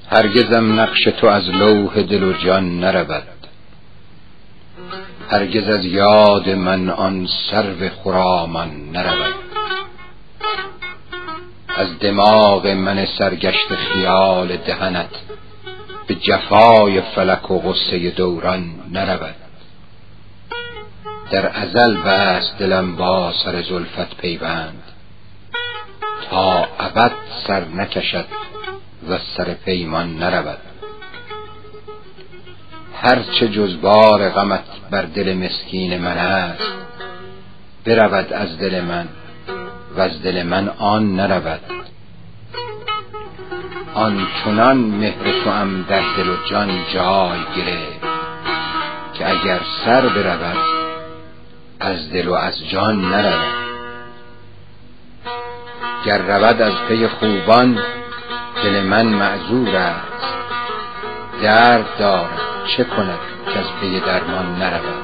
هرگزم نقش تو از لوح دل و جان نرود، هرگز از یاد من آن سرو خرامان نرود. از دماغ من سرگشت خیال دهنت به جفای فلک و غصه دوران نرود. در ازل بست دلم با سر زلفت پیوند، تا ابد سر نکشد و سر پیمان نرود. هرچه جز بار غمت بر دل مسکین من است، برود از دل من و از دل من آن نرود. آن چنان مهر توام در دل و جان جای گرفت، که اگر سر برود از دل و از جان نرود. گر رود از پی خوبان دل من معذور است، درد دارد چه کند که از پی درمان نرود.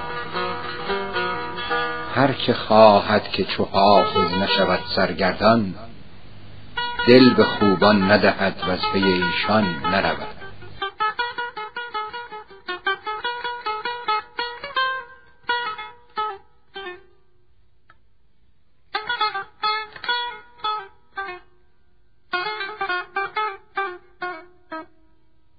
هر که خواهد که چو حافظ نشود سرگردان، دل به خوبان ندهد و از پی ایشان نرود.